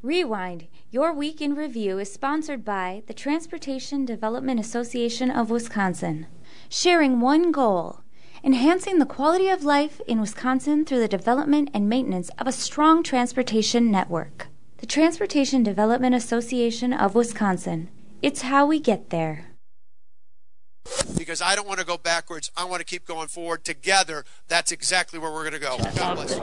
Rewind, your week in review, is sponsored by the Transportation Development Association of Wisconsin, sharing one goal: enhancing the quality of life in Wisconsin through the development and maintenance of a strong transportation network. The Transportation Development Association of Wisconsin. It's how we get there. Because I don't want to go backwards. I want to keep going forward. Together, that's exactly where we're going to go. God bless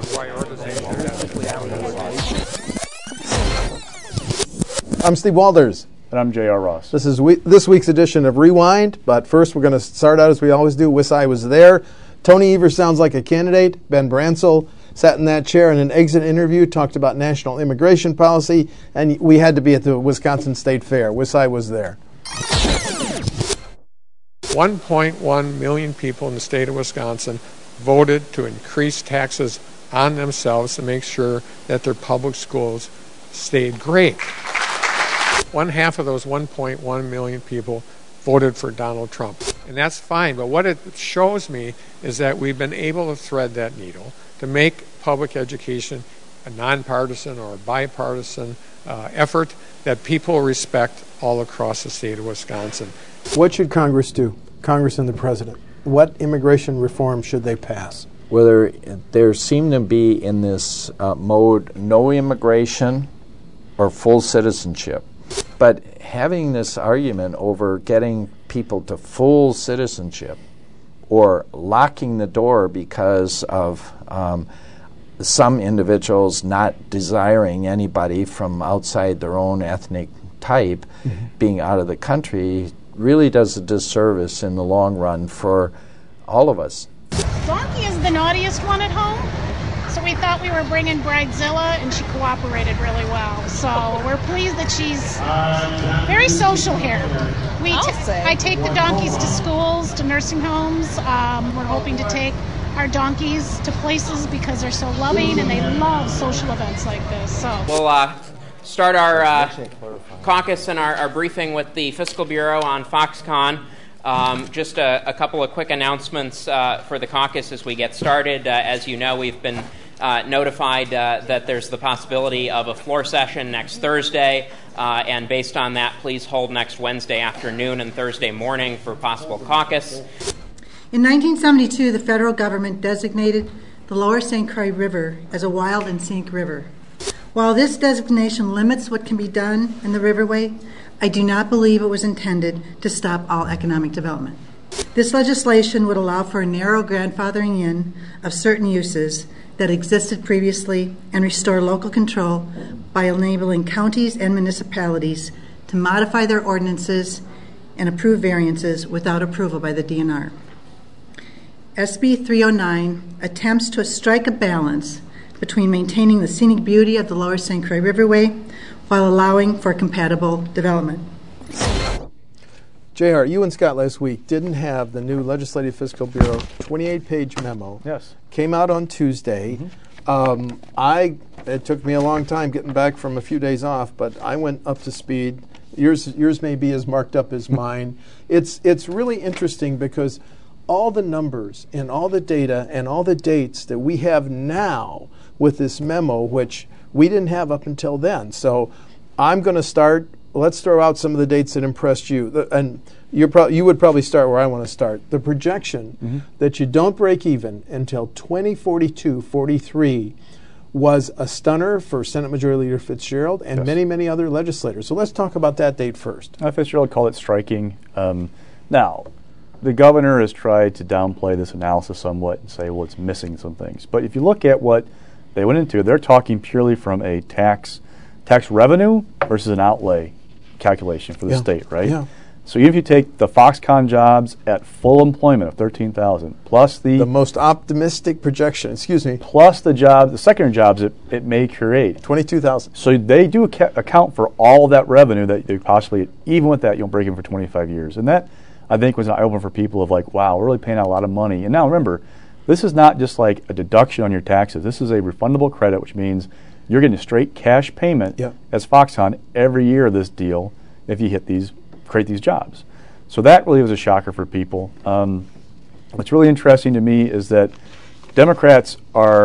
you. I'm Steve Walders. And I'm J.R. Ross. This is this week's edition of Rewind, but first we're going to start out as we always do. Wish I was there. Tony Evers sounds like a candidate. Ben Bransel sat in that chair in an exit interview, talked about national immigration policy, and we had to be at the Wisconsin State Fair. Wish I was there. 1.1 million people in the state of Wisconsin voted to increase taxes on themselves to make sure that their public schools stayed great. One half of those 1.1 million people voted for Donald Trump. And that's fine, but what it shows me is that we've been able to thread that needle to make public education a nonpartisan or a bipartisan effort that people respect all across the state of Wisconsin. What should Congress do? Congress and the President. What immigration reform should they pass? Whether there seem to be in this mode no immigration or full citizenship. But having this argument over getting people to full citizenship or locking the door because of some individuals not desiring anybody from outside their own ethnic type being out of the country really does a disservice in the long run for all of us. Donkey is the naughtiest one at home, so we thought we were bringing Bridezilla, and she cooperated really well. So we're pleased that she's very social here. I take the donkeys to schools, to nursing homes. We're hoping to take our donkeys to places because they're so loving and they love social events like this. So we'll start our caucus and our briefing with the Fiscal Bureau on Foxconn. Just a couple of quick announcements for the caucus as we get started. As you know, we've been notified that there's the possibility of a floor session next Thursday, and based on that, please hold next Wednesday afternoon and Thursday morning for possible caucus. In 1972, the federal government designated the Lower St. Croix River as a wild and scenic river. While this designation limits what can be done in the riverway, I do not believe it was intended to stop all economic development. This legislation would allow for a narrow grandfathering in of certain uses that existed previously and restore local control by enabling counties and municipalities to modify their ordinances and approve variances without approval by the DNR. SB 309 attempts to strike a balance between maintaining the scenic beauty of the Lower St. Croix Riverway while allowing for compatible development. JR, you and Scott last week didn't have the new Legislative Fiscal Bureau 28-page memo. Yes. Came out on Tuesday. It took me a long time getting back from a few days off, but I went up to speed. Yours may be as marked up as mine. It's really interesting because all the numbers and all the data and all the dates that we have now with this memo, which we didn't have up until then. So I'm going to start. Let's throw out some of the dates that impressed you. And you would probably start where I want to start. The projection that you don't break even until 2042-43 was a stunner for Senate Majority Leader Fitzgerald and many, many other legislators. So let's talk about that date first. Fitzgerald called it striking. Now, the governor has tried to downplay this analysis somewhat and say, well, it's missing some things. But if you look at what they went into, they're talking purely from a tax revenue versus an outlay calculation for the state, right? Yeah. So even if you take the Foxconn jobs at full employment of 13,000, plus the most optimistic projection, plus the secondary jobs it may create, 22,000. So they do account for all of that revenue that they possibly, even with that, you'll break even for 25 years. And that, I think, was an eye-opener for people of like, wow, we're really paying out a lot of money. And now remember, this is not just like a deduction on your taxes. This is a refundable credit, which means you're getting a straight cash payment as Foxconn every year of this deal if you create these jobs. So that really was a shocker for people. What's really interesting to me is that Democrats are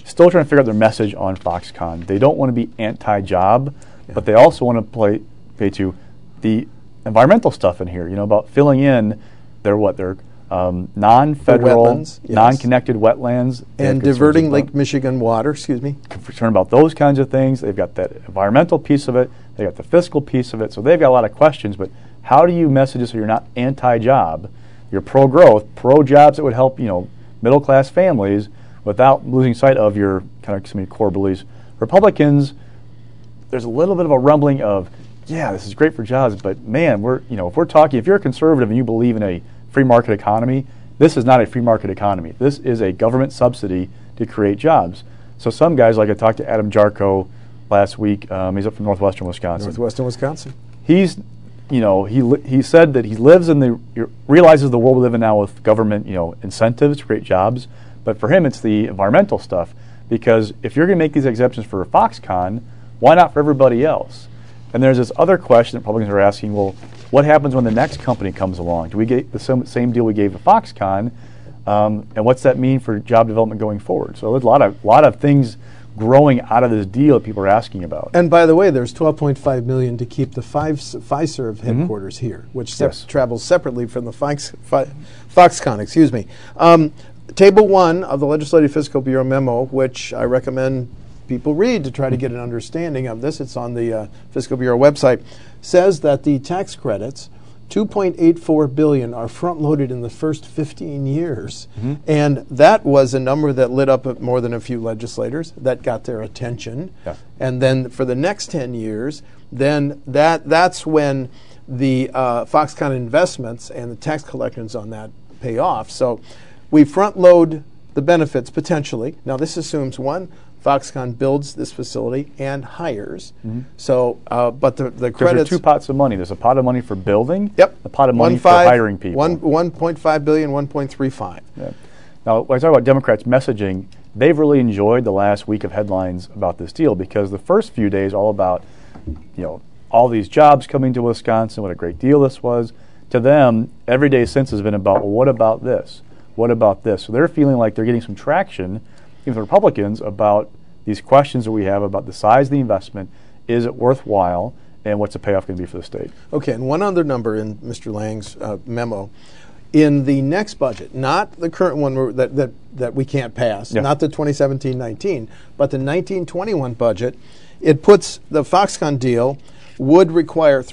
still trying to figure out their message on Foxconn. They don't want to be anti-job, but they also want to pay to the environmental stuff in here, about filling in their non-federal, wetlands, yes. non-connected wetlands. And diverting Lake Michigan water, Concerned about those kinds of things. They've got that environmental piece of it. They've got the fiscal piece of it. So they've got a lot of questions, but how do you message it so you're not anti-job, you're pro-growth, pro-jobs that would help, middle-class families without losing sight of your kind of some of your core beliefs. Republicans, there's a little bit of a rumbling of, yeah, this is great for jobs, but man, if you're a conservative and you believe in a free market economy, this is not a free market economy. This is a government subsidy to create jobs. So some guys, like I talked to Adam Jarko last week, he's up from northwestern Wisconsin. He's, he said that he lives realizes the world we live in now with government, incentives to create jobs. But for him, it's the environmental stuff. Because if you're going to make these exemptions for Foxconn, why not for everybody else? And there's this other question that Republicans are asking, well, what happens when the next company comes along? Do we get the same deal we gave to Foxconn? And what's that mean for job development going forward? So there's a lot of things growing out of this deal that people are asking about. And by the way, there's $12.5 million to keep the Fiserv headquarters here, which travels separately from the Foxconn. Table 1 of the Legislative Fiscal Bureau memo, which I recommend people read to try to get an understanding of this. It's on the Fiscal Bureau website. Says that the tax credits, $2.84 billion, are front-loaded in the first 15 years. And that was a number that lit up more than a few legislators. That got their attention. Yeah. And then for the next 10 years, then that's when the Foxconn investments and the tax collections on that pay off. So we front-load the benefits potentially. Now this assumes, one, Foxconn builds this facility and hires. So, but the credits. There are two pots of money. There's a pot of money for building. Yep. A pot of money for hiring people. $1.5 billion, $1.35. Yeah. Now, when I talk about Democrats' messaging, they've really enjoyed the last week of headlines about this deal because the first few days all about, all these jobs coming to Wisconsin, what a great deal this was. To them, every day since has been about, well, what about this? What about this? So they're feeling like they're getting some traction, even the Republicans, about these questions that we have about the size of the investment, is it worthwhile, and what's the payoff going to be for the state? Okay, and one other number in Mr. Lang's memo. In the next budget, not the current one that we can't pass, not the 2017-19, but the 1921 budget, it puts the Foxconn deal would require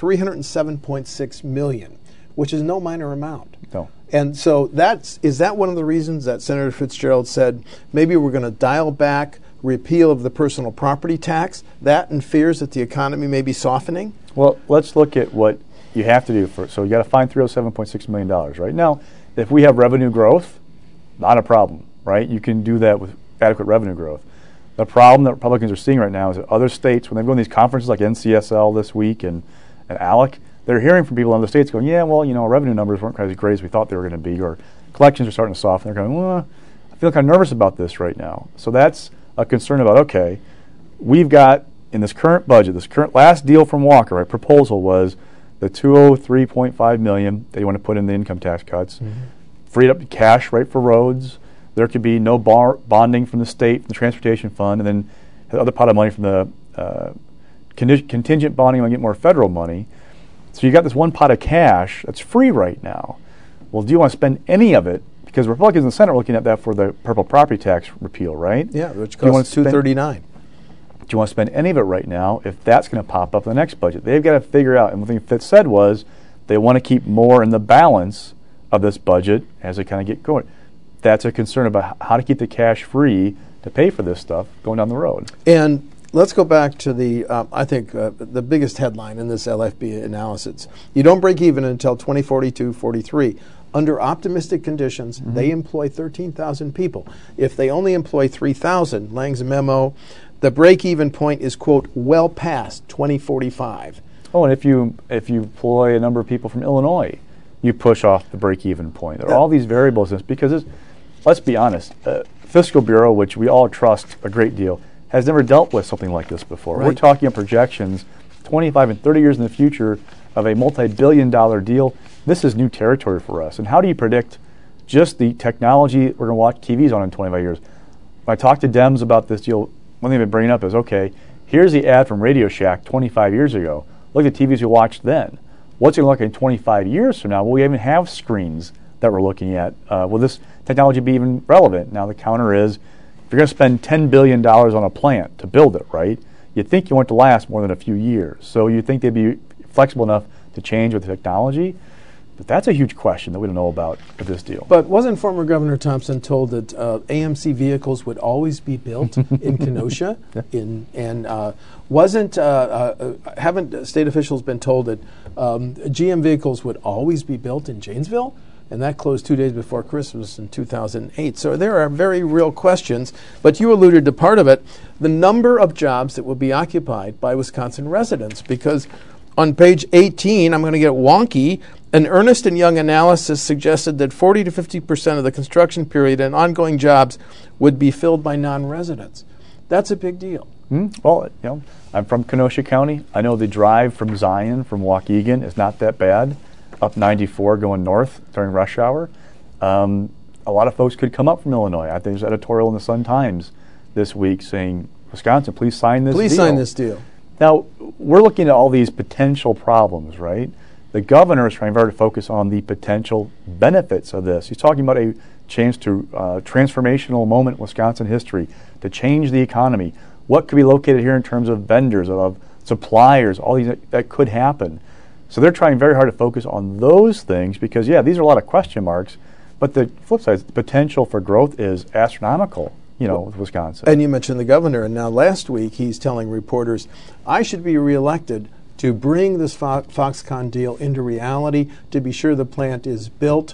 $307.6 million, which is no minor amount. No. And so is that one of the reasons that Senator Fitzgerald said maybe we're going to dial back repeal of the personal property tax, that and fears that the economy may be softening? Well, let's look at what you have to do. So you got to find $307.6 million, right? Now, if we have revenue growth, not a problem, right? You can do that with adequate revenue growth. The problem that Republicans are seeing right now is that other states, when they go to these conferences like NCSL this week and ALEC, they're hearing from people in other states going, yeah, well, our revenue numbers weren't quite as great as we thought they were going to be, or collections are starting to soften. They're going, well, I feel kind of nervous about this right now. So that's a concern about, okay, we've got in this current budget, this current last deal from Walker, right, proposal was the $203.5 million that you want to put in the income tax cuts, freed up cash, right, for roads. There could be no bonding from the state, from the transportation fund, and then the other pot of money from the contingent bonding and get more federal money. So you got this one pot of cash that's free right now. Well, do you want to spend any of it? Because Republicans in the Senate are looking at that for the purple property tax repeal, right? Yeah, which costs $239. Do you want to spend any of it right now if that's going to pop up in the next budget? They've got to figure out, and one thing Fitz said was they want to keep more in the balance of this budget as they kind of get going. That's a concern about how to keep the cash free to pay for this stuff going down the road. And let's go back to the, I think, the biggest headline in this LFB analysis. You don't break even until 2042-43. Under optimistic conditions, they employ 13,000 people. If they only employ 3,000, Lang's memo, the break-even point is, quote, well past 2045. Oh, and if you employ a number of people from Illinois, you push off the break-even point. There are all these variables in this because, let's be honest, Fiscal Bureau, which we all trust a great deal, has never dealt with something like this before. Right. We're talking about projections 25 and 30 years in the future of a multi-billion-dollar deal. This is new territory for us. And how do you predict just the technology we're going to watch TVs on in 25 years? I talk to Dems about this deal, one thing they've been bringing up is, okay, here's the ad from Radio Shack 25 years ago. Look at the TVs we watched then. What's it going to look like in 25 years from now? Will we even have screens that we're looking at? Will this technology be even relevant? Now, the counter is, if you're going to spend $10 billion on a plant to build it, right, you'd think you want it to last more than a few years. So you think they'd be flexible enough to change with the technology? But that's a huge question that we don't know about with this deal. But wasn't former Governor Thompson told that AMC vehicles would always be built in Kenosha? Haven't state officials been told that GM vehicles would always be built in Janesville? And that closed 2 days before Christmas in 2008. So there are very real questions. But you alluded to part of it, the number of jobs that will be occupied by Wisconsin residents. Because on page 18, I'm going to get wonky, an Ernst & Young analysis suggested that 40 to 50% of the construction period and ongoing jobs would be filled by non-residents. That's a big deal. Well, I'm from Kenosha County. I know the drive from Zion, from Waukegan, is not that bad. Up 94 going north during rush hour. A lot of folks could come up from Illinois. I think there's an editorial in the Sun-Times this week saying, Wisconsin, please sign this deal. Please sign this deal. Now, we're looking at all these potential problems, right? The governor is trying very hard to focus on the potential benefits of this. He's talking about a chance to transformational moment in Wisconsin history to change the economy. What could be located here in terms of vendors, of suppliers, all these that could happen. So they're trying very hard to focus on those things because, these are a lot of question marks. But the flip side, the potential for growth is astronomical, with Wisconsin. And you mentioned the governor, and now last week he's telling reporters, I should be reelected to bring this Foxconn deal into reality, to be sure the plant is built,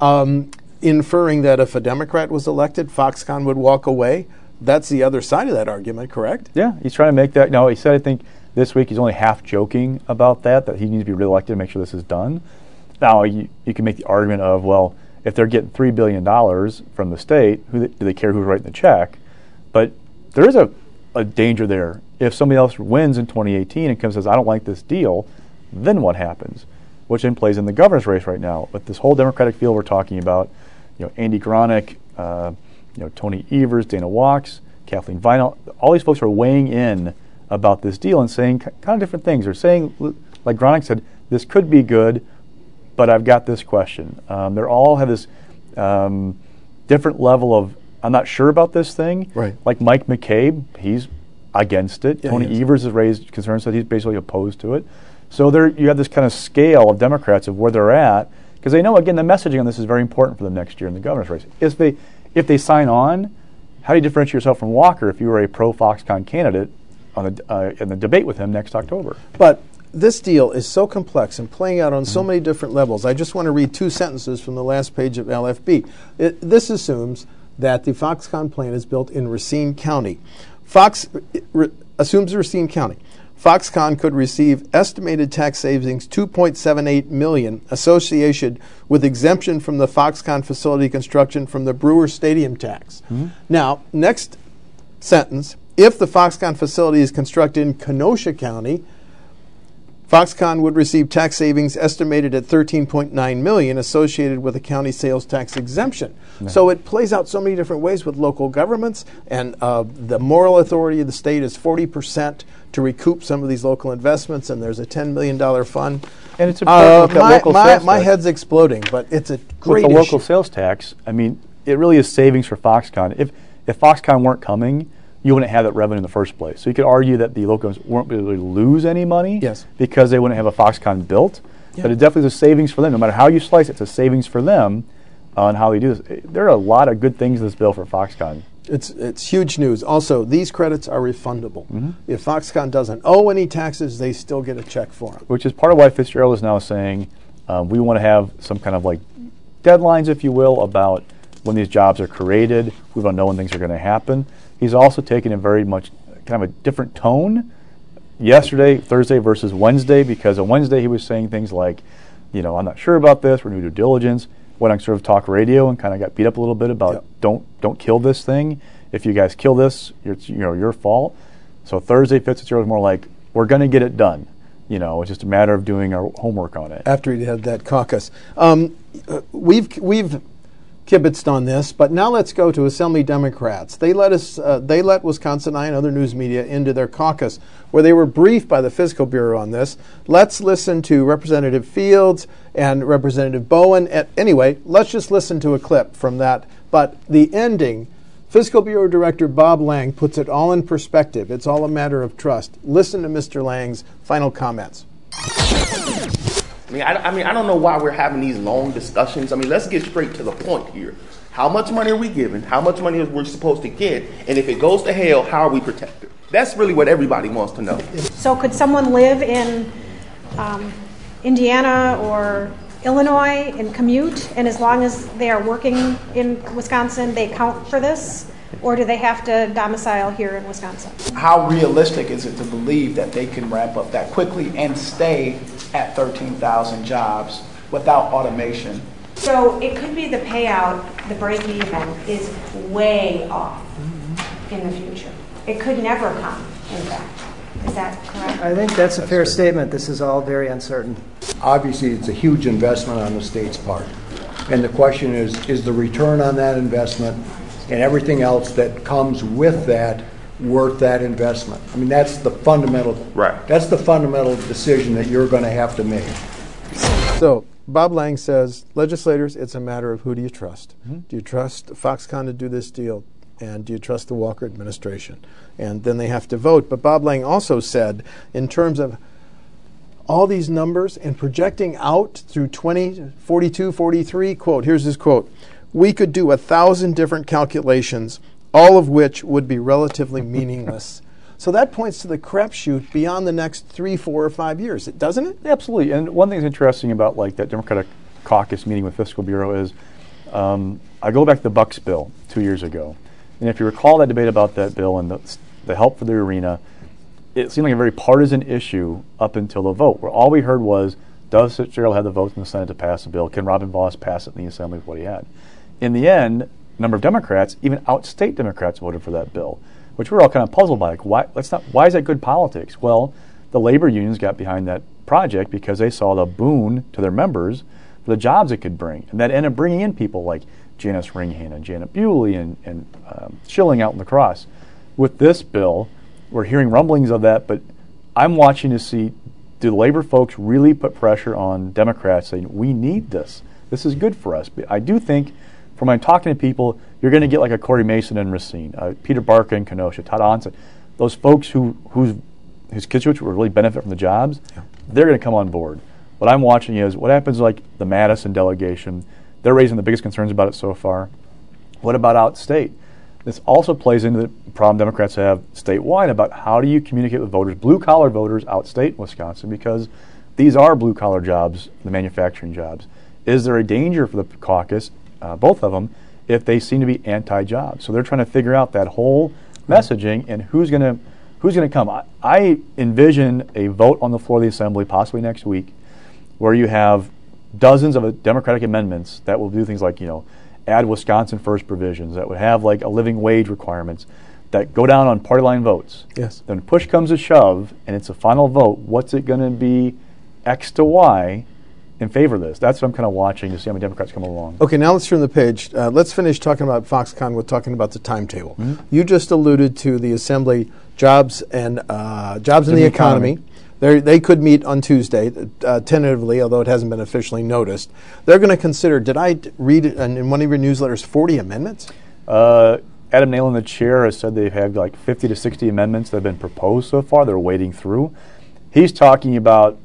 inferring that if a Democrat was elected, Foxconn would walk away. That's the other side of that argument, correct? Yeah, he's trying to make that. No, he said, I think, this week he's only half joking about that he needs to be reelected to make sure this is done. Now, you can make the argument of, well, if they're getting $3 billion from the state, do they care who's writing the check? But there is a danger there. If somebody else wins in 2018 and comes and says, I don't like this deal, then what happens? Which then plays in the governor's race right now. With this whole Democratic field we're talking about, Andy Gronick, Tony Evers, Dana Walks, Kathleen Vinell, all these folks are weighing in about this deal and saying kind of different things. They're saying, like Gronick said, this could be good, but I've got this question. They all have this different level of, I'm not sure about this thing. Right. Like Mike McCabe, he's against it. Yeah, Tony Evers has raised concerns that he's basically opposed to it. So you have this kind of scale of Democrats of where they're at, because they know, again, the messaging on this is very important for them next year in the governor's race. If they sign on, how do you differentiate yourself from Walker if you were a pro-Foxconn candidate in the debate with him next October? But this deal is so complex and playing out on so many different levels. I just want to read two sentences from the last page of LFB. This assumes that the Foxconn plant is built in Racine County. Assumes Racine County. Foxconn could receive estimated tax savings $2.78 million associated with exemption from the Foxconn facility construction from the Brewer Stadium tax. Now, next sentence, if the Foxconn facility is constructed in Kenosha County, Foxconn would receive tax savings estimated at $13.9 million associated with a county sales tax exemption. So it plays out so many different ways with local governments, and the moral authority of the state is 40% to recoup some of these local investments, and there's a $10 million fund. And it's important my head's exploding, but it's a great with the local issue. sales tax, I mean, it really is savings for Foxconn. If Foxconn weren't coming, you wouldn't have that revenue in the first place. So you could argue that the locals won't really lose any money because they wouldn't have a Foxconn built. Yeah. But it definitely is a savings for them. No matter how you slice it, it's a savings for them on how they do this. There are a lot of good things in this bill for Foxconn. It's huge news. Also, these credits are refundable. If Foxconn doesn't owe any taxes, they still get a check for them. Which is part of why Fitzgerald is now saying we want to have some kind of like deadlines, if you will, about when these jobs are created. We want to know when things are going to happen. He's also taken a very much kind of a different tone yesterday, Thursday versus Wednesday, because on Wednesday he was saying things like, I'm not sure about this, we're going to do due diligence. Went on sort of talk radio and kind of got beat up a little bit about don't kill this thing. If you guys kill this, it's your fault. So Thursday, Fitzgerald was more like, we're going to get it done. It's just a matter of doing our homework on it. After he had that caucus. We've kibitzed on this, but now let's go to Assembly Democrats. They let Wisconsin Eye and other news media into their caucus, where they were briefed by the Fiscal Bureau on this. Let's listen to Representative Fields and Representative Bowen. Anyway, let's just listen to a clip from that. But the ending, Fiscal Bureau Director Bob Lang puts it all in perspective. It's all a matter of trust. Listen to Mr. Lang's final comments. I don't know why we're having these long discussions. Let's get straight to the point here. How much money are we giving? How much money are we supposed to get? And if it goes to hell, how are we protected? That's really what everybody wants to know. So could someone live in Indiana or Illinois and commute, and as long as they are working in Wisconsin, they count for this? Or do they have to domicile here in Wisconsin? How realistic is it to believe that they can ramp up that quickly and stay at 13,000 jobs without automation? So it could be the payout, the break-even, is way off in the future. It could never come, in fact. Is that correct? I think that's a fair statement. This is all very uncertain. Obviously, it's a huge investment on the state's part. And the question is the return on that investment and everything else that comes with that worth that investment? That's the fundamental That's the fundamental decision that you're going to have to make. So Bob Lang says, legislators, it's a matter of who do you trust? Mm-hmm. Do you trust Foxconn to do this deal? And do you trust the Walker administration? And then they have to vote. But Bob Lang also said, in terms of all these numbers and projecting out through 2042, 43, quote, here's his quote, we could do 1,000 different calculations, all of which would be relatively meaningless. So that points to the crapshoot beyond the next 3, 4, or 5 years, doesn't it? Absolutely. And one thing that's interesting about that Democratic caucus meeting with Fiscal Bureau is I go back to the Bucks bill 2 years ago. And if you recall that debate about that bill and the help for the arena, it seemed like a very partisan issue up until the vote, where all we heard was, does Fitzgerald have the votes in the Senate to pass the bill? Can Robin Vos pass it in the Assembly with what he had? In the end, a number of Democrats, even outstate Democrats, voted for that bill, which we're all kind of puzzled by. Why is that good politics? Well, the labor unions got behind that project because they saw the boon to their members for the jobs it could bring. And that ended up bringing in people like Janice Ringhand and Janet Bewley and Schilling out in La Crosse. With this bill, we're hearing rumblings of that, but I'm watching to see, do the labor folks really put pressure on Democrats saying, we need this. This is good for us. But I do think, from when I'm talking to people, you're going to get like a Corey Mason in Racine, Peter Barca in Kenosha, Todd Onset. Those folks whose constituents will really benefit from the jobs, they're going to come on board. What I'm watching is what happens like the Madison delegation. They're raising the biggest concerns about it so far. What about outstate? This also plays into the problem Democrats have statewide about how do you communicate with voters, blue-collar voters outstate in Wisconsin, because these are blue-collar jobs, the manufacturing jobs. Is there a danger for the caucus, both of them, if they seem to be anti-job? So they're trying to figure out that whole messaging and who's going to come. I envision a vote on the floor of the Assembly, possibly next week, where you have dozens of Democratic amendments that will do things like, add Wisconsin First provisions, that would have like a living wage requirements that go down on party line votes. Yes. Then push comes to shove, and it's a final vote. What's it going to be, X to Y, in favor of this? That's what I'm kind of watching to see how many Democrats come along. Okay, now let's turn the page. Let's finish talking about Foxconn with talking about the timetable. Mm-hmm. You just alluded to the Assembly jobs and jobs in the economy. They could meet on Tuesday, tentatively, although it hasn't been officially noticed. They're going to consider, did I read it in one of your newsletters, 40 amendments? Adam Nalen, the chair, has said they've had like 50 to 60 amendments that have been proposed so far. They're wading through. He's talking about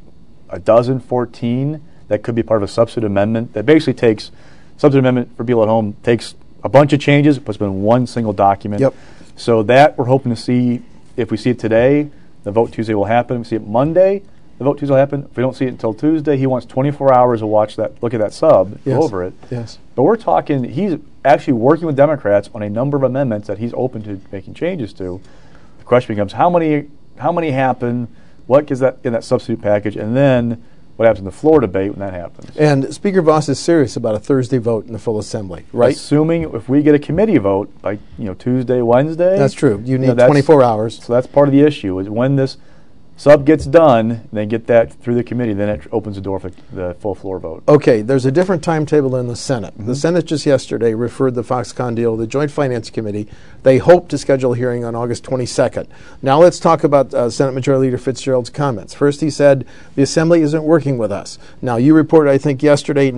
14 that could be part of a substitute amendment that basically takes, substitute amendment for people at home, takes a bunch of changes, puts them in one single document. Yep. So that we're hoping to see, if we see it today, the vote Tuesday will happen. If we see it Monday, the vote Tuesday will happen. If we don't see it until Tuesday, he wants 24 hours to watch that, look at that sub, go over it. Yes. But we're talking, he's actually working with Democrats on a number of amendments that he's open to making changes to. The question becomes, how many happen, what gets that in that substitute package, and then what happens in the floor debate when that happens. And Speaker Vos is serious about a Thursday vote in the full Assembly, right? Assuming if we get a committee vote by Tuesday, Wednesday. That's true. You need 24 hours. So that's part of the issue, is when this Sub gets done, they get that through the committee, then it opens the door for the full floor vote. Okay, there's a different timetable in the Senate. The Senate just yesterday referred the Foxconn deal to the Joint Finance Committee. They hope to schedule a hearing on August 22nd. Now let's talk about Senate Majority Leader Fitzgerald's comments. First, he said the Assembly isn't working with us. Now, you reported, I think, yesterday,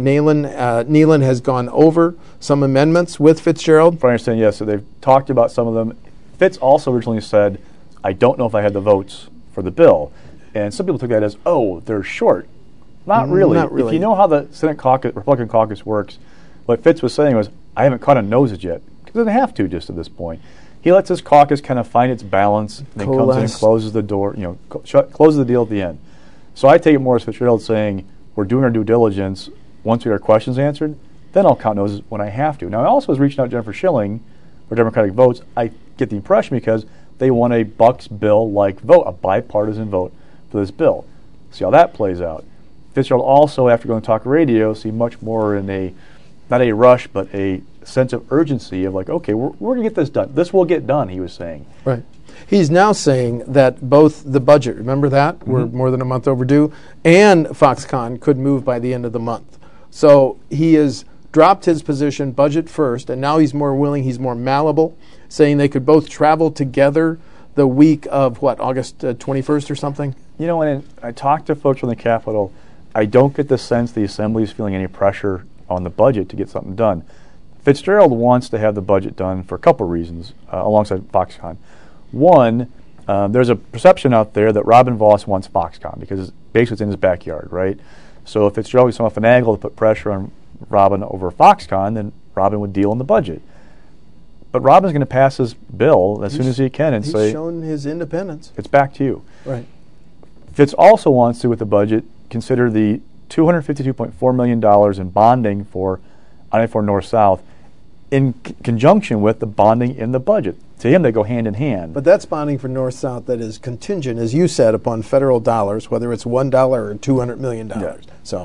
Nealon has gone over some amendments with Fitzgerald. If I understand, yes. So they've talked about some of them. Fitz also originally said, I don't know if I had the votes for the bill. And some people took that as, oh, they're short. Not really. Not really. If you know how the Senate caucus, Republican caucus works, what Fitz was saying was, I haven't caught on noses yet. Because he doesn't have to just at this point. He lets his caucus kind of find its balance, and then comes in and closes the door, closes the deal at the end. So I take it more as Fitzgerald saying, we're doing our due diligence. Once we get our questions answered, then I'll count noses when I have to. Now, I also was reaching out to Jennifer Schilling for Democratic votes. I get the impression because they want a Bucks bill-like vote, a bipartisan vote for this bill. See how that plays out. Fitzgerald also, after going to talk radio, seemed much more in a, not a rush, but a sense of urgency of like, okay, we're going to get this done. This will get done, he was saying. Right. He's now saying that both the budget, remember that? We're more than a month overdue, and Foxconn could move by the end of the month. So he has dropped his position, budget first, and now he's more willing, he's more malleable, saying they could both travel together the week of, August 21st or something? You know, when I talk to folks from the Capitol, I don't get the sense the Assembly is feeling any pressure on the budget to get something done. Fitzgerald wants to have the budget done for a couple reasons, alongside Foxconn. One, there's a perception out there that Robin Vos wants Foxconn because basically it's in his backyard, right? So if Fitzgerald was somehow finagle to put pressure on Robin over Foxconn, then Robin would deal in the budget. But Robin's going to pass his bill as soon as he can and say, he's shown his independence. It's back to you. Right. Fitz also wants to, with the budget, consider the $252.4 million in bonding for I-94 North-South in conjunction with the bonding in the budget. To him, they go hand in hand. But that's bonding for North-South that is contingent, as you said, upon federal dollars, whether it's $1 or $200 million. Yeah.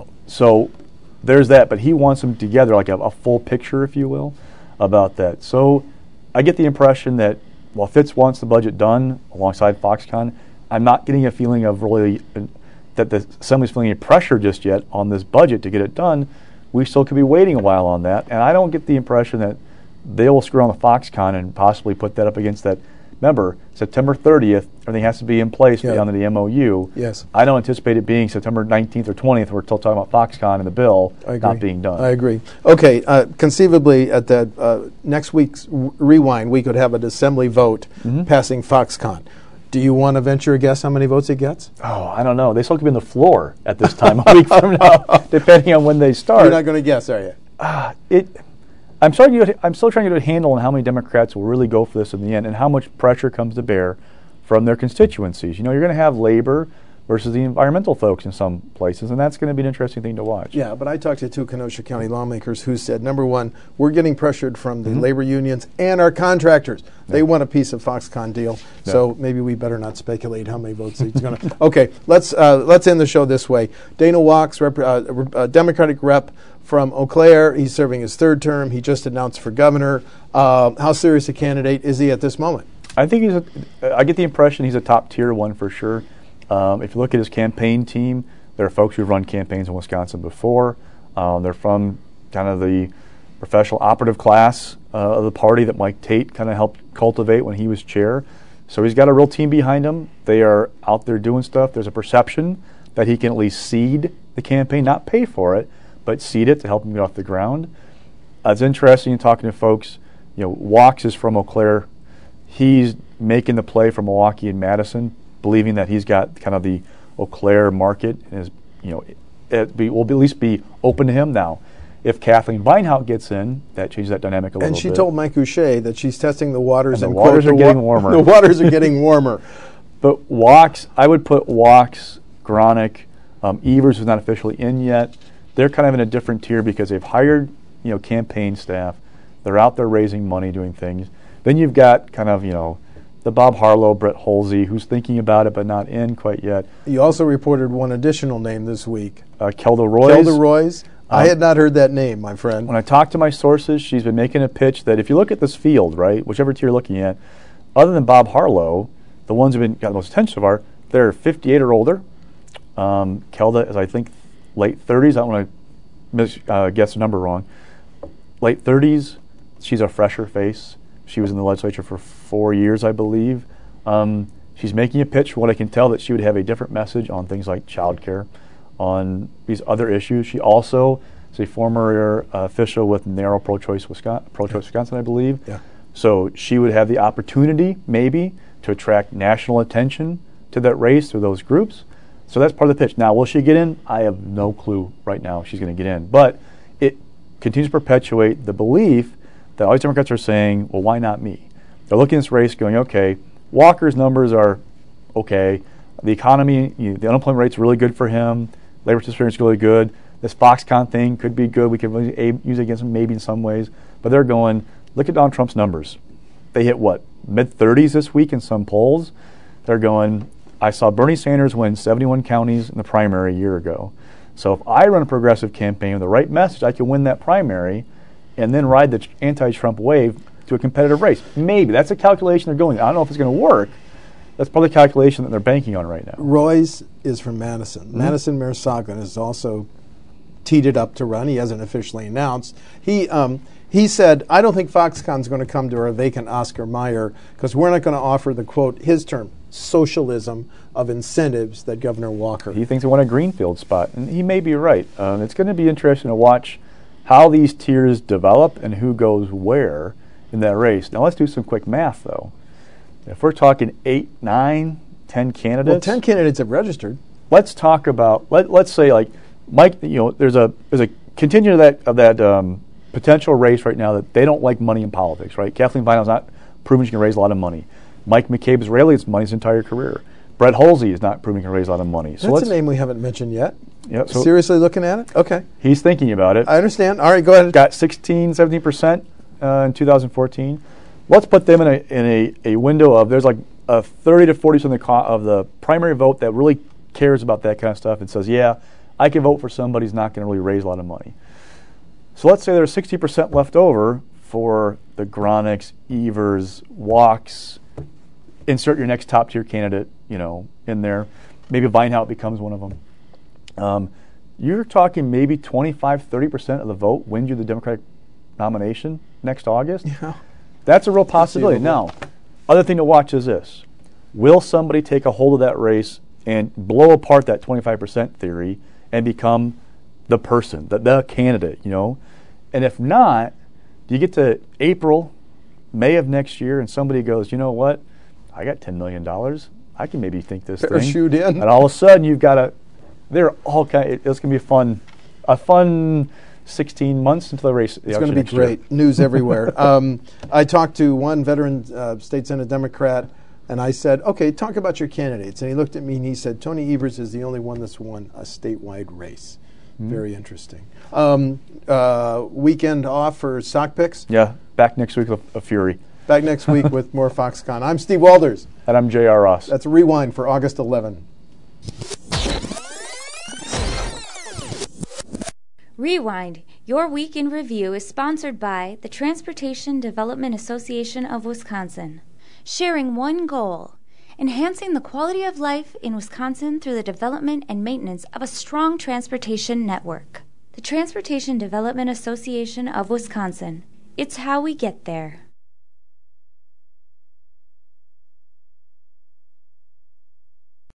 So there's that, but he wants them together, like a full picture, if you will, about that. So I get the impression that while Fitz wants the budget done alongside Foxconn, I'm not getting a feeling of really that the Assembly's feeling any pressure just yet on this budget to get it done. We still could be waiting a while on that, and I don't get the impression that they will screw on the Foxconn and possibly put that up against that. Remember, September 30th, everything has to be in place beyond the MOU. Yes. I don't anticipate it being September 19th or 20th. We're still talking about Foxconn and the bill not being done. I agree. Okay, conceivably at that next week's Rewind, we could have an Assembly vote passing Foxconn. Do you want to venture a guess how many votes it gets? Oh, I don't know. They still could be on the floor at this time a week from now, depending on when they start. You're not going to guess, are you? I'm still trying to get a handle on how many Democrats will really go for this in the end and how much pressure comes to bear from their constituencies. You know, you're going to have labor versus the environmental folks in some places, and that's going to be an interesting thing to watch. Yeah, but I talked to two Kenosha County lawmakers who said, number one, we're getting pressured from the labor unions and our contractors. They want a piece of Foxconn deal, so maybe we better not speculate how many votes he's going to. Okay, let's end the show this way. Dana Wachs, Democratic rep from Eau Claire. He's serving his third term. He just announced for governor. How serious a candidate is he at this moment? I think I get the impression he's a top tier one for sure. If you look at his campaign team, there are folks who've run campaigns in Wisconsin before. They're from kind of the professional operative class of the party that Mike Tate kind of helped cultivate when he was chair. So he's got a real team behind him. They are out there doing stuff. There's a perception that he can at least seed the campaign, not pay for it, but seed it to help him get off the ground. It's interesting talking to folks. You know, Wachs is from Eau Claire. He's making the play for Milwaukee and Madison, believing that he's got kind of the Eau Claire market, and is, you know, will at least be open to him now. If Kathleen Beinhout gets in, that changes that dynamic a little bit. And she told Mike Ouche that she's testing the waters, and the waters are getting warmer. The waters are getting warmer. But Wachs, I would put Wachs, Gronick, Evers, who's not officially in yet. They're kind of in a different tier because they've hired, you know, campaign staff. They're out there raising money, doing things. Then you've got kind of, you know, the Bob Harlow, Brett Holsey, who's thinking about it but not in quite yet. You also reported one additional name this week. Kelda Roys. Kelda Roys. I had not heard that name, my friend. When I talked to my sources, she's been making a pitch that if you look at this field, right, whichever tier you're looking at, other than Bob Harlow, the ones who've got the most attention so far, They're 58 or older. Kelda is, I think, late 30s. I don't want to guess the number wrong. Late 30s. She's a fresher face. She was in the legislature for 4 years, I believe. She's making a pitch. From what I can tell, that she would have a different message on things like child care, on these other issues. She also is a former official with Narrow Pro-Choice Wisconsin, I believe. Yeah. So she would have the opportunity, maybe, to attract national attention to that race through those groups. So that's part of the pitch. Now, will she get in? I have no clue right now if she's going to get in. But it continues to perpetuate the belief that all these Democrats are saying, well, why not me? They're looking at this race going, okay, Walker's numbers are okay. The economy, the unemployment rate's really good for him. Labor participation is really good. This Foxconn thing could be good. We could use it against him maybe in some ways. But they're going, look at Donald Trump's numbers. They hit, what, mid-30s this week in some polls? They're going, I saw Bernie Sanders win 71 counties in the primary a year ago. So if I run a progressive campaign with the right message, I can win that primary and then ride the anti-Trump wave to a competitive race. Maybe. That's a calculation they're going. I don't know if it's going to work. That's probably the calculation that they're banking on right now. Royce is from Madison. Mm-hmm. Madison Mayer-Soglin has also teed it up to run. He hasn't officially announced. He said, I don't think Foxconn's going to come to our vacant Oscar Mayer because we're not going to offer the, quote, his term, socialism of incentives that Governor Walker. He thinks he won a greenfield spot, and he may be right. It's going to be interesting to watch how these tiers develop and who goes where in that race. Now let's do some quick math, though. If we're talking 8, 9, 10 candidates. Well, 10 candidates have registered. Let's talk about, let's say, like, Mike, there's a contingent of that potential race right now that they don't like money in politics, right? Kathleen Vinal's not proving she can raise a lot of money. Mike McCabe's rarely it's money his entire career. Brett Halsey is not proving he can raise a lot of money. So that's a name we haven't mentioned yet. Yep, so seriously looking at it? Okay. He's thinking about it. I understand. All right, go ahead. Got 16, 17% in 2014. Let's put them in a window of, there's like a 30 to 40% of the primary vote that really cares about that kind of stuff and says, yeah, I can vote for somebody who's not going to really raise a lot of money. So let's say there's 60% left over for the Gronics, Evers, Walks. Insert your next top tier candidate, in there. Maybe Vinehout becomes one of them. You're talking maybe 25-30% of the vote wins you the Democratic nomination next August. Yeah. That's a real possibility. Now, other thing to watch is this. Will somebody take a hold of that race and blow apart that 25% theory and become the person, the candidate, And if not, do you get to April, May of next year, and somebody goes, you know what? I got $10 million. I can maybe think this thing. Shoot in. And all of a sudden, you've got they're all kind. It's going to be a fun 16 months until the race. It's going to be great. News everywhere. I talked to one veteran state Senate Democrat, and I said, okay, talk about your candidates. And he looked at me and he said, Tony Evers is the only one that's won a statewide race. Mm-hmm. Very interesting. Weekend off for sock picks? Yeah, back next week with a Fury. Back next week with more Foxconn. I'm Steve Walders. And I'm J.R. Ross. That's a Rewind for August 11. Rewind, your week in review, is sponsored by the Transportation Development Association of Wisconsin. Sharing one goal, enhancing the quality of life in Wisconsin through the development and maintenance of a strong transportation network. The Transportation Development Association of Wisconsin. It's how we get there.